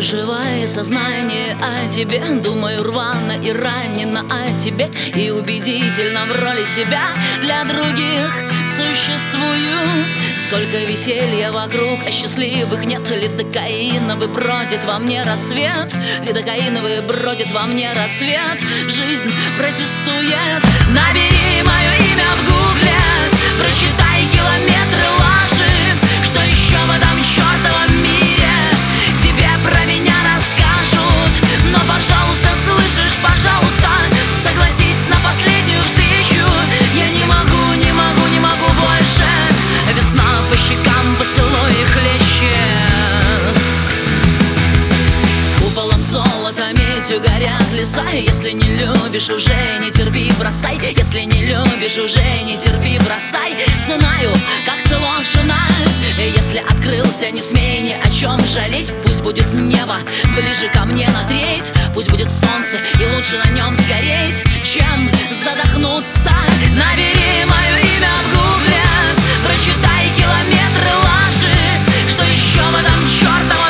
Живое сознание о тебе, думаю рвано и ранено о тебе, и убедительно в роли себя для других существую. Сколько веселья вокруг, а счастливых нет. Лидокаиновый бродит во мне рассвет, лидокаиновый бродит во мне рассвет. Жизнь протестует. Набери мое имя в гугле, прочитай километры лажи. Что еще в этом чертовом мире тебе про меня расскажут? Но, пожалуйста, слышишь, пожалуйста, согласись на последнюю встречу. Я не могу, не могу, не могу больше. Весна по щекам, поцелуй хлещет. Куполом золота, медью горят леса. Если не любишь, уже не терпи, бросай. Если не любишь, уже не терпи, бросай. Знаю, как сложно. Если открылся, не смей ни о чем жалеть. Пусть будет небо ближе ко мне на треть. Пусть будет солнце, и лучше на нем сгореть, чем задохнуться. Набери мое имя в гугле, прочитай километры лажи. Что еще в этом чертовом